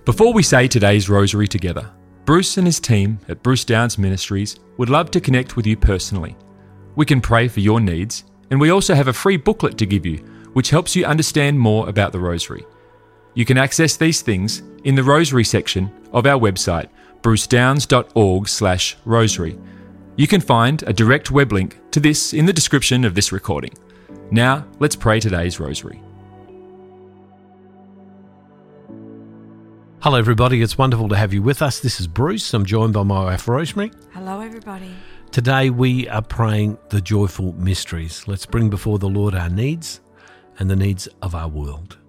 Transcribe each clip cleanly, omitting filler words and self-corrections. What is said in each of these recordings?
Before we say today's rosary together, Bruce and his team at Bruce Downs Ministries would love to connect with you personally. We can pray for your needs, and we also have a free booklet to give you, which helps you understand more about the rosary. You can access these things in the rosary section of our website, brucedowns.org/rosary. You can find a direct web link to this in the description of this recording. Now, let's pray today's rosary. Hello everybody, it's wonderful to have you with us. This is Bruce. I'm joined by my wife Rosemary. Hello everybody. Today we are praying the joyful mysteries. Let's bring before the Lord our needs and the needs of our world.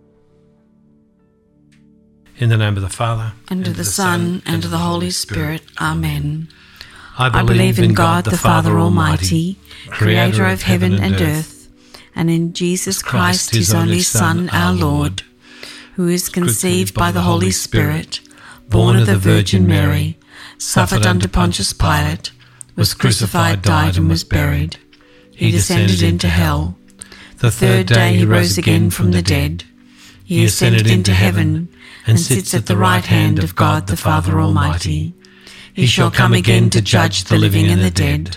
In the name of the Father, and of the Son, and of the Holy Spirit. Amen. I believe in God the Father Almighty, creator of heaven and earth, and in Jesus Christ, his only Son, our Lord, who is conceived by the Holy Spirit, born of the Virgin Mary, suffered under Pontius Pilate, was crucified, died, and was buried. He descended into hell. The third day he rose again from the dead. He ascended into heaven, and sits at the right hand of God the Father Almighty. He shall come again to judge the living and the dead.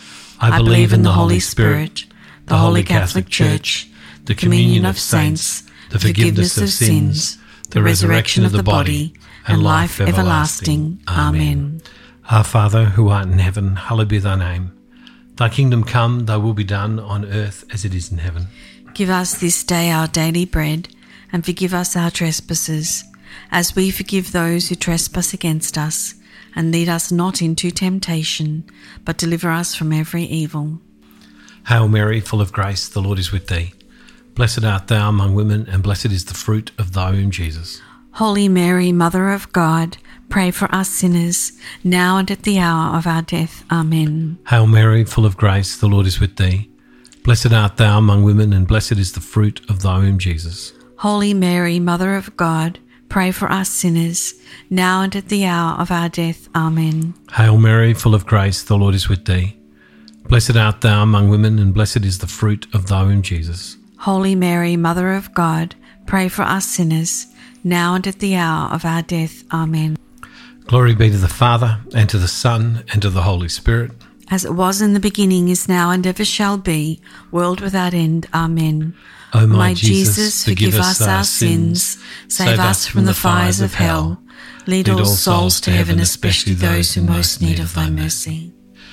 I believe in the Holy Spirit, the Holy Catholic Church, the communion of saints, the forgiveness of sins, the resurrection of the body, and life everlasting. Amen. Our Father, who art in heaven, hallowed be thy name. Thy kingdom come, thy will be done on earth as it is in heaven. Give us this day our daily bread, and forgive us our trespasses, as we forgive those who trespass against us. And lead us not into temptation, but deliver us from every evil. Hail Mary, full of grace, the Lord is with thee. Blessed art thou among women, and blessed is the fruit of thy womb, Jesus. Holy Mary, Mother of God, pray for us sinners, now and at the hour of our death. Amen. Hail Mary, full of grace, the Lord is with thee. Blessed art thou among women, and blessed is the fruit of thy womb, Jesus. Holy Mary, Mother of God, pray for us sinners, now and at the hour of our death. Amen. Hail Mary, full of grace, the Lord is with thee. Blessed art thou among women, and blessed is the fruit of thy womb, Jesus. Holy Mary, Mother of God, pray for us sinners, now and at the hour of our death. Amen. Glory be to the Father, and to the Son, and to the Holy Spirit. As it was in the beginning, is now, and ever shall be, world without end. Amen. O my Jesus, forgive us our sins, save us from the fires of hell. Lead all souls to heaven, especially those who most need of thy mercy.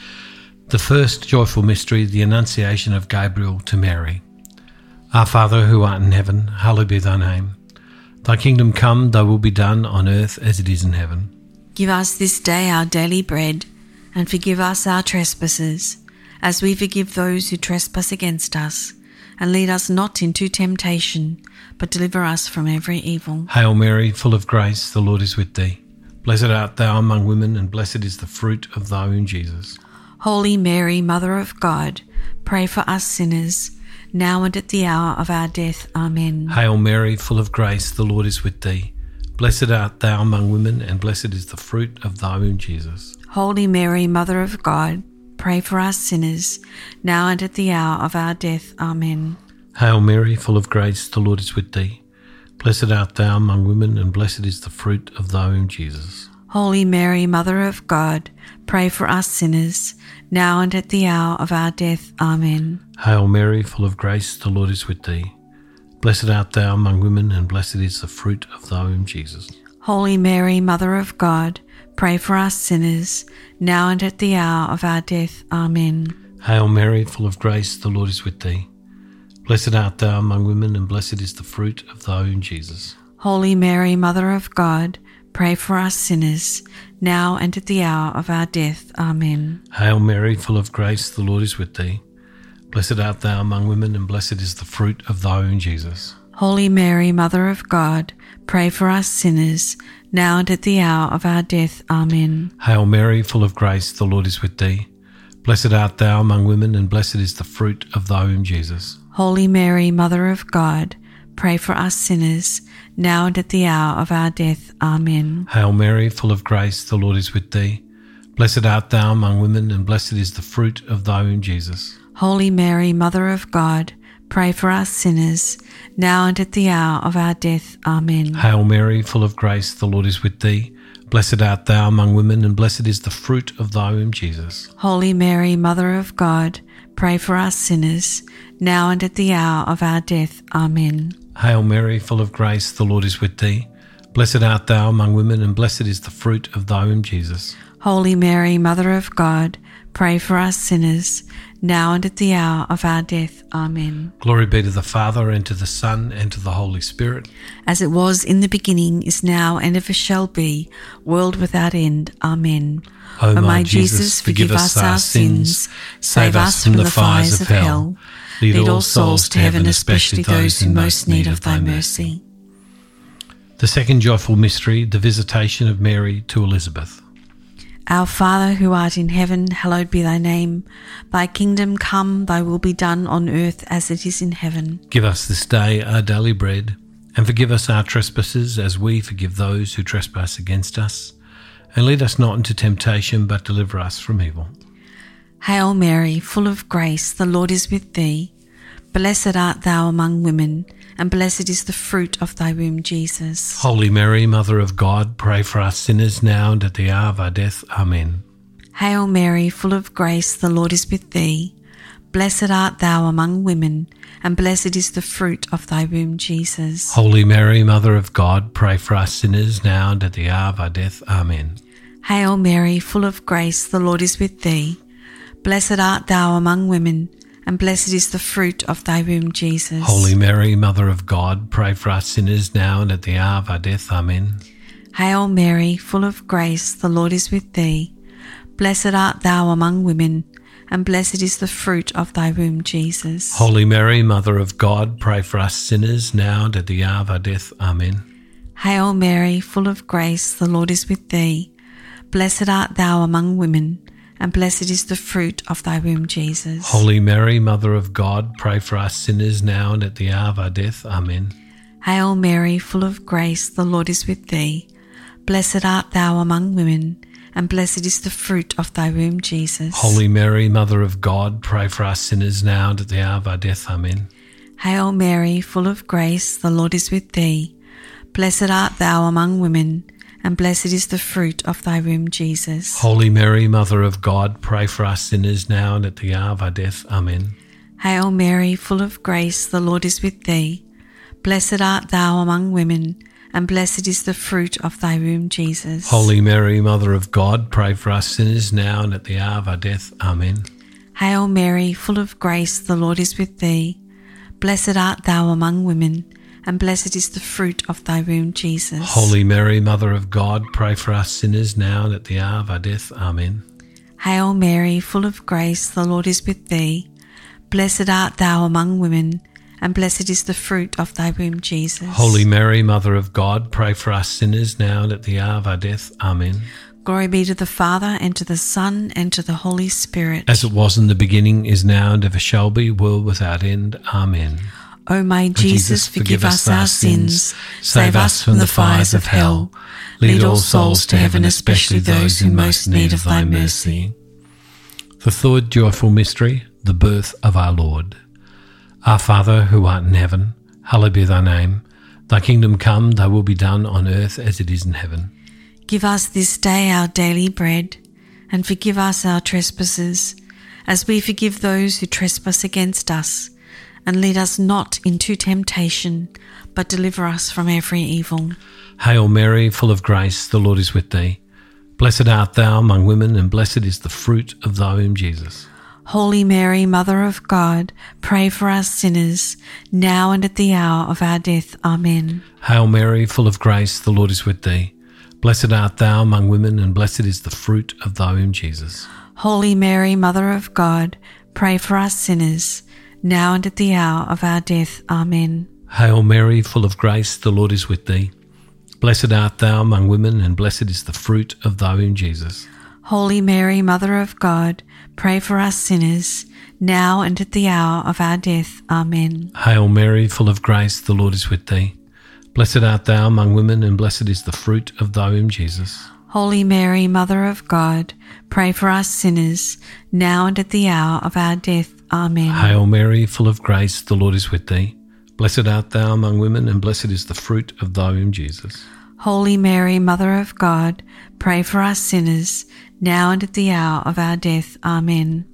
The first joyful mystery, the Annunciation of Gabriel to Mary. Our Father, who art in heaven, hallowed be thy name. Thy kingdom come, thy will be done on earth as it is in heaven. Give us this day our daily bread, and forgive us our trespasses, as we forgive those who trespass against us. And lead us not into temptation, but deliver us from every evil. Hail Mary, full of grace, the Lord is with thee. Blessed art thou among women, and blessed is the fruit of thy womb, Jesus. Holy Mary, Mother of God, pray for us sinners, now and at the hour of our death. Amen. Hail Mary, full of grace, the Lord is with thee. Blessed art thou among women, and blessed is the fruit of thy womb, Jesus. Holy Mary, Mother of God, pray for us sinners, now and at the hour of our death. Amen. Hail Mary, full of grace, the Lord is with thee. Blessed art thou among women, and blessed is the fruit of thy womb, Jesus. Holy Mary, Mother of God, pray for us sinners, now and at the hour of our death. Amen. Hail Mary, full of grace, the Lord is with thee. Blessed art thou among women, and blessed is the fruit of thy womb, Jesus. Holy Mary, Mother of God, pray for us sinners, now and at the hour of our death. Amen. Hail Mary, full of grace, the Lord is with thee. Blessed art thou among women, and blessed is the fruit of thy womb, Jesus. Holy Mary, Mother of God, pray for us sinners, now and at the hour of our death. Amen. Hail Mary, full of grace, the Lord is with thee. Blessed art thou among women, and blessed is the fruit of thy womb, Jesus. Holy Mary, Mother of God, pray for us sinners, now and at the hour of our death. Amen. Hail Mary, full of grace, the Lord is with thee. Blessed art thou among women, and blessed is the fruit of thy womb, Jesus. Holy Mary, Mother of God, pray for us sinners, now and at the hour of our death. Amen. Hail Mary, full of grace, the Lord is with thee. Blessed art thou among women, and blessed is the fruit of thy womb, Jesus. Holy Mary, Mother of God, pray for us sinners, now and at the hour of our death. Amen. Hail Mary, full of grace, the Lord is with thee. Blessed art thou among women, and blessed is the fruit of thy womb, Jesus. Holy Mary, Mother of God, pray for us sinners, now and at the hour of our death. Amen. Hail Mary, full of grace, the Lord is with thee. Blessed art thou among women, and blessed is the fruit of thy womb, Jesus. Holy Mary, Mother of God, pray for us sinners, now and at the hour of our death. Amen. Glory be to the Father, and to the Son, and to the Holy Spirit. As it was in the beginning, is now, and ever shall be, world without end. Amen. O my Jesus, forgive us our sins, save us from the fires of hell. Lead all souls to heaven, especially those in most need of thy mercy. The second joyful mystery, the visitation of Mary to Elizabeth. Our Father, who art in heaven, hallowed be thy name. Thy kingdom come, thy will be done on earth as it is in heaven. Give us this day our daily bread, and forgive us our trespasses as we forgive those who trespass against us. And lead us not into temptation, but deliver us from evil. Hail Mary, full of grace, the Lord is with thee. Blessed art thou among women, and blessed is the fruit of thy womb, Jesus. Holy Mary, Mother of God, pray for us sinners now and at the hour of our death. Amen. Hail Mary, full of grace, the Lord is with thee. Blessed art thou among women, and blessed is the fruit of thy womb, Jesus. Holy Mary, Mother of God, pray for us sinners now and at the hour of our death. Amen. Hail Mary, full of grace, the Lord is with thee. Blessed art thou among women, and blessed is the fruit of thy womb, Jesus. Holy Mary, Mother of God, pray for us sinners now and at the hour of our death. Amen. Hail Mary, full of grace, the Lord is with thee. Blessed art thou among women, and blessed is the fruit of thy womb, Jesus. Holy Mary, Mother of God, pray for us sinners now and at the hour of our death. Amen. Hail Mary, full of grace, the Lord is with thee. Blessed art thou among women, and blessed is the fruit of thy womb, Jesus. Holy Mary, Mother of God, pray for us sinners now and at the hour of our death. Amen. Hail Mary, full of grace, the Lord is with thee. Blessed art thou among women, and blessed is the fruit of thy womb, Jesus. Holy Mary, Mother of God, pray for us sinners now and at the hour of our death. Amen. Hail Mary, full of grace, the Lord is with thee. Blessed art thou among women, and blessed is the fruit of thy womb, Jesus. Holy Mary, Mother of God, pray for us sinners now and at the hour of our death. Amen. Hail Mary, full of grace, the Lord is with thee. Blessed art thou among women, and blessed is the fruit of thy womb, Jesus. Holy Mary, Mother of God, pray for us sinners now and at the hour of our death. Amen. Hail Mary, full of grace, the Lord is with thee. Blessed art thou among women, and blessed is the fruit of thy womb, Jesus. Holy Mary, Mother of God, pray for us sinners now and at the hour of our death. Amen. Hail Mary, full of grace, the Lord is with thee. Blessed art thou among women, and blessed is the fruit of thy womb, Jesus. Holy Mary, Mother of God, pray for us sinners now and at the hour of our death. Amen. Glory be to the Father, and to the Son, and to the Holy Spirit. As it was in the beginning, is now, and ever shall be, world without end. Amen. O my Jesus, forgive us our sins, save us from the fires of hell. Lead all souls to heaven, especially those in most need of thy mercy. The third joyful mystery, the birth of our Lord. Our Father, who art in heaven, hallowed be thy name. Thy kingdom come, thy will be done on earth as it is in heaven. Give us this day our daily bread, and forgive us our trespasses, as we forgive those who trespass against us. And lead us not into temptation, but deliver us from every evil. Hail Mary, full of grace, the Lord is with thee. Blessed art thou among women, and blessed is the fruit of thy womb, Jesus. Holy Mary, Mother of God, pray for us sinners, now and at the hour of our death. Amen. Hail Mary, full of grace, the Lord is with thee. Blessed art thou among women, and blessed is the fruit of thy womb, Jesus. Holy Mary, Mother of God, pray for us sinners, now and at the hour of our death. Amen. Hail Mary, full of grace, the Lord is with thee. Blessed art thou among women, and blessed is the fruit of thy womb, Jesus. Holy Mary, Mother of God, pray for us sinners, now and at the hour of our death. Amen. Hail Mary, full of grace, the Lord is with thee. Blessed art thou among women, and blessed is the fruit of thy womb, Jesus. Holy Mary, Mother of God, pray for us sinners, now and at the hour of our death. Amen. Hail Mary, full of grace, the Lord is with thee. Blessed art thou among women, and blessed is the fruit of thy womb, Jesus. Holy Mary, Mother of God, pray for us sinners, now and at the hour of our death. Amen.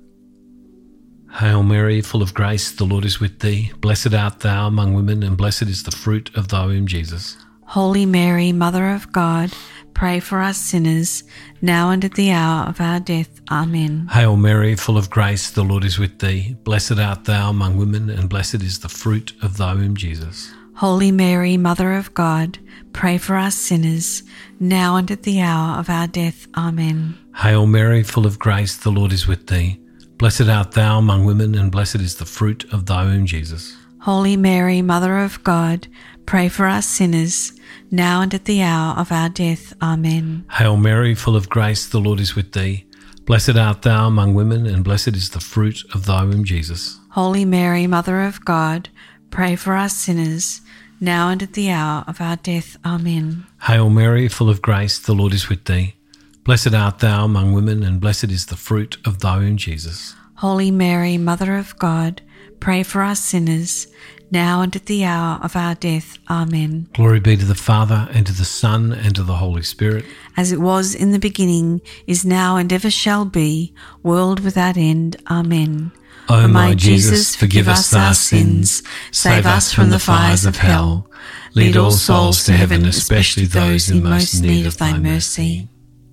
Hail Mary, full of grace, the Lord is with thee. Blessed art thou among women, and blessed is the fruit of thy womb, Jesus. Holy Mary, Mother of God, pray for us sinners, now and at the hour of our death. Amen. Hail Mary, full of grace, the Lord is with thee. Blessed art thou among women, and blessed is the fruit of thy womb, Jesus. Holy Mary, Mother of God, pray for us sinners, now and at the hour of our death. Amen. Hail Mary, full of grace, the Lord is with thee. Blessed art thou among women, and blessed is the fruit of thy womb, Jesus. Holy Mary, Mother of God, pray for us sinners, now and at the hour of our death. Amen. Hail Mary, full of grace, the Lord is with thee. Blessed art thou among women, and blessed is the fruit of thy womb, Jesus. Holy Mary, Mother of God, pray for us sinners, now and at the hour of our death. Amen. Hail Mary, full of grace, the Lord is with thee. Blessed art thou among women, and blessed is the fruit of thy womb, Jesus. Holy Mary, Mother of God, pray for us sinners, now and at the hour of our death. Amen. Glory be to the Father, and to the Son, and to the Holy Spirit. As it was in the beginning, is now, and ever shall be, world without end. Amen. O my Jesus, forgive us our sins, save us from the fires of hell. Lead all souls to heaven, especially those in most need of thy mercy.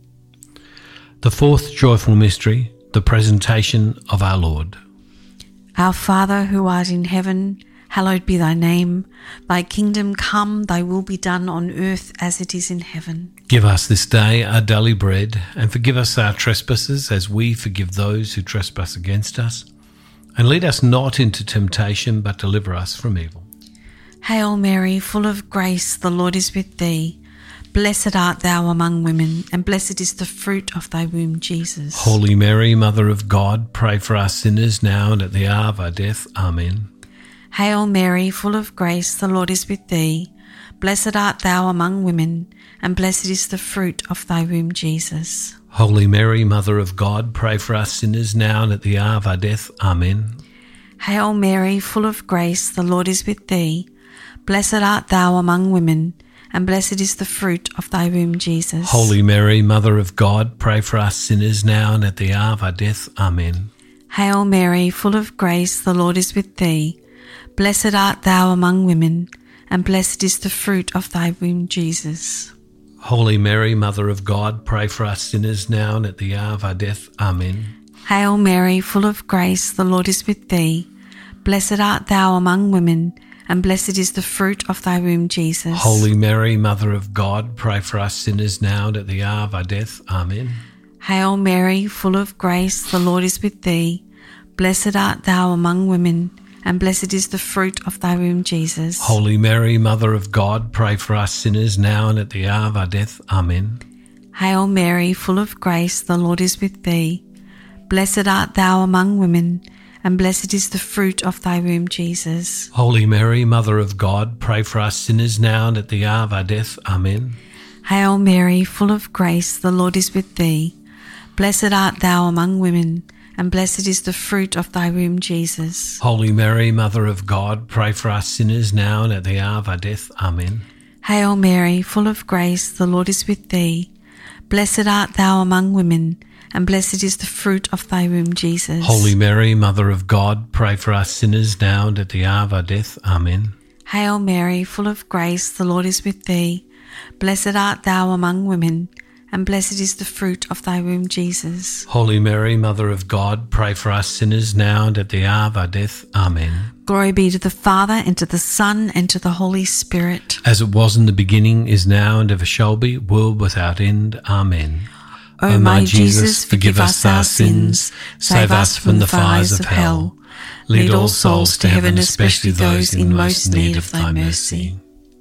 The fourth joyful mystery, the presentation of our Lord. Our Father, who art in heaven, hallowed be thy name. Thy kingdom come, thy will be done on earth as it is in heaven. Give us this day our daily bread, and forgive us our trespasses as we forgive those who trespass against us. And lead us not into temptation, but deliver us from evil. Hail Mary, full of grace, the Lord is with thee. Blessed art thou among women, and blessed is the fruit of thy womb, Jesus. Holy Mary, Mother of God, pray for us sinners now and at the hour of our death. Amen. Hail Mary, full of grace, the Lord is with thee. Blessed art thou among women, and blessed is the fruit of thy womb, Jesus. Holy Mary, Mother of God, pray for us sinners now and at the hour of our death. Amen. Hail Mary, full of grace, the Lord is with thee. Blessed art thou among women, and blessed is the fruit of thy womb, Jesus. Holy Mary, Mother of God, pray for us sinners now and at the hour of our death. Amen. Hail Mary, full of grace, the Lord is with thee. Blessed art thou among women, and blessed is the fruit of thy womb, Jesus. Holy Mary, Mother of God, pray for us sinners now and at the hour of our death. Amen. Hail Mary, full of grace, the Lord is with thee. Blessed art thou among women, and blessed is the fruit of thy womb, Jesus. Holy Mary, Mother of God, pray for us sinners now and at the hour of our death. Amen. Hail Mary, full of grace, the Lord is with thee. Blessed art thou among women, and blessed is the fruit of thy womb, Jesus. Holy Mary, Mother of God, pray for us sinners now and at the hour of our death. Amen. Hail Mary, full of grace, the Lord is with thee. Blessed art thou among women, and blessed is the fruit of thy womb, Jesus. Holy Mary, Mother of God, pray for us sinners now and at the hour of our death. Amen. Hail Mary, full of grace, the Lord is with thee. Blessed art thou among women, and blessed is the fruit of thy womb, Jesus. Holy Mary, Mother of God, pray for us sinners now and at the hour of our death. Amen. Hail Mary, full of grace, the Lord is with thee. Blessed art thou among women, and blessed is the fruit of thy womb, Jesus. Holy Mary, Mother of God, pray for us sinners now and at the hour of our death. Amen. Hail Mary, full of grace, the Lord is with thee. Blessed art thou among women, and blessed is the fruit of thy womb, Jesus. Holy Mary, Mother of God, pray for us sinners now and at the hour of our death. Amen. Glory be to the Father, and to the Son, and to the Holy Spirit. As it was in the beginning, is now, and ever shall be, world without end. Amen. O my Jesus, forgive us our sins, save us from the fires of hell. Lead all souls to heaven, especially those in most need of thy mercy.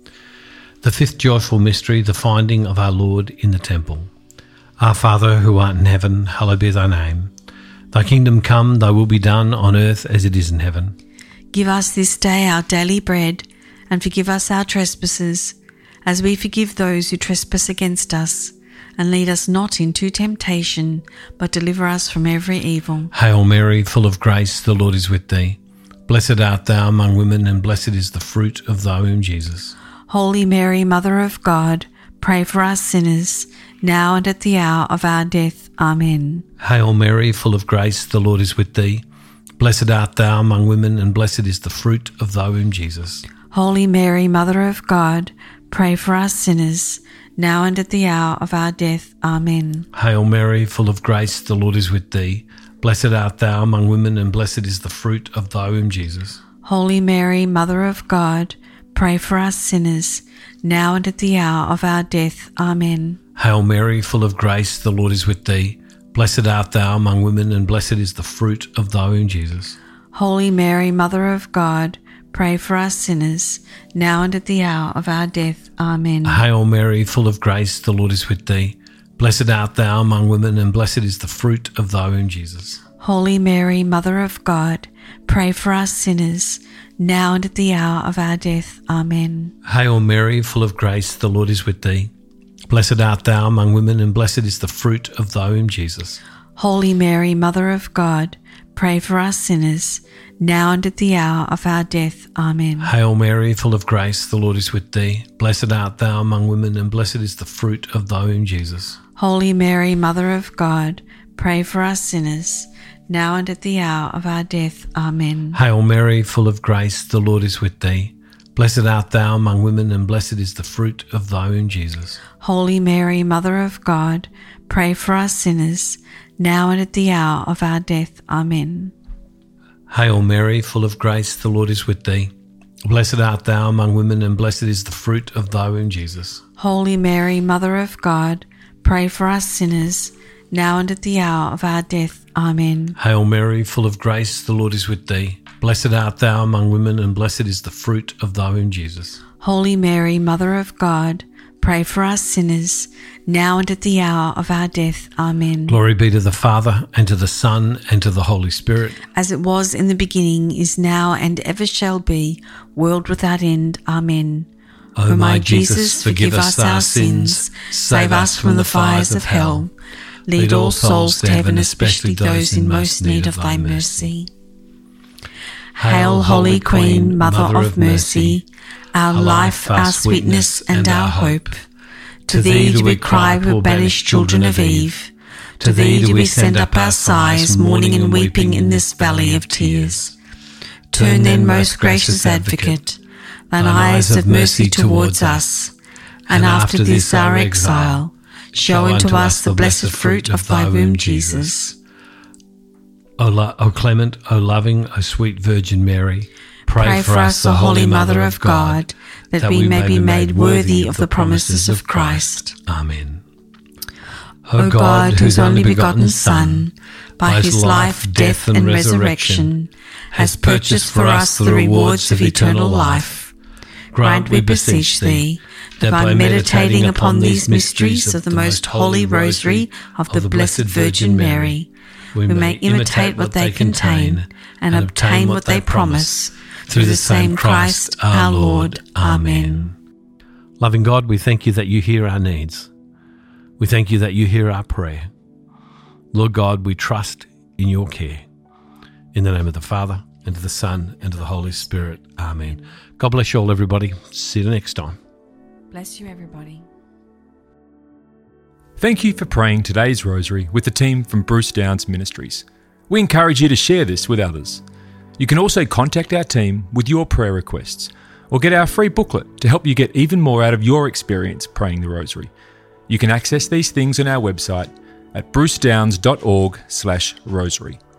The fifth joyful mystery, the finding of our Lord in the temple. Our Father, who art in heaven, hallowed be thy name. Thy kingdom come, thy will be done on earth as it is in heaven. Give us this day our daily bread, and forgive us our trespasses, as we forgive those who trespass against us. and lead us not into temptation, but deliver us from every evil. Hail Mary, full of grace, the Lord is with thee. Blessed art thou among women, and blessed is the fruit of thy womb, Jesus. Holy Mary, Mother of God, pray for us sinners, now and at the hour of our death. Amen. Hail Mary, full of grace, the Lord is with thee. Blessed art thou among women, and blessed is the fruit of thy womb, Jesus. Holy Mary, Mother of God, pray for us sinners, now and at the hour of our death. Amen. Hail Mary, full of grace, the Lord is with thee. Blessed art thou among women, and blessed is the fruit of thy womb, Jesus. Holy Mary, Mother of God, pray for us sinners, now and at the hour of our death. Amen. Hail Mary, full of grace, the Lord is with thee. Blessed art thou among women, and blessed is the fruit of thy womb, Jesus. Holy Mary, Mother of God, pray for us sinners, now and at the hour of our death. Amen. Hail Mary, full of grace, the Lord is with thee. Blessed art thou among women, and blessed is the fruit of thy womb, Jesus. Holy Mary, Mother of God, pray for us sinners, now and at the hour of our death. Amen. Hail Mary, full of grace, the Lord is with thee. Blessed art thou among women, and blessed is the fruit of thy womb, Jesus. Holy Mary, Mother of God, pray for us sinners, now and at the hour of our death. Amen. Hail Mary, full of grace, the Lord is with thee. Blessed art thou among women, and blessed is the fruit of thy womb, Jesus. Holy Mary, Mother of God, pray for us sinners, now and at the hour of our death. Amen. Hail Mary, full of grace, the Lord is with thee. Blessed art thou among women, and blessed is the fruit of thy womb, Jesus. Holy Mary, Mother of God, pray for us sinners, now and at the hour of our death. Amen. Hail Mary, full of grace, the Lord is with thee. Blessed art thou among women, and blessed is the fruit of thy womb, Jesus. Holy Mary, Mother of God, pray for us sinners, now and at the hour of our death. Amen. Hail Mary, full of grace, the Lord is with thee. Blessed art thou among women, and blessed is the fruit of thy womb, Jesus. Holy Mary, Mother of God, pray for us sinners, now and at the hour of our death. Amen. Glory be to the Father, and to the Son, and to the Holy Spirit. As it was in the beginning, is now, and ever shall be, world without end. Amen. O my Jesus, forgive us our sins, save us from the fires of hell. Lead all souls to heaven, especially those in most need of thy mercy. Hail, Holy Queen, Mother of Mercy, our life, our sweetness, and our hope. To thee do we cry, we banished children of Eve. To thee do we send up our sighs, mourning and weeping in this valley of tears. Turn then, most gracious Advocate, thine eyes of mercy towards us, and after this our exile, show unto us the blessed fruit of thy womb, Jesus. O clement, O loving, O sweet Virgin Mary, pray for us, O Holy Mother of God, that we may be made worthy of the promises of Christ. Amen. O God, whose only begotten Son, by his life, death, and resurrection, has purchased for us the rewards of eternal life, grant, we beseech thee, that by meditating upon these mysteries of the most holy rosary of the Blessed Virgin Mary, we may imitate what they contain and obtain what they promise, through the same Christ our Lord. Amen. Loving God, we thank you that you hear our needs. We thank you that you hear our prayer. Lord God, we trust in your care. In the name of the Father, and of the Son, and of the Holy Spirit. Amen. God bless you all, everybody. See you next time. Bless you, everybody. Thank you for praying today's rosary with the team from Bruce Downs Ministries. We encourage you to share this with others. You can also contact our team with your prayer requests or get our free booklet to help you get even more out of your experience praying the rosary. You can access these things on our website at brucedowns.org/rosary.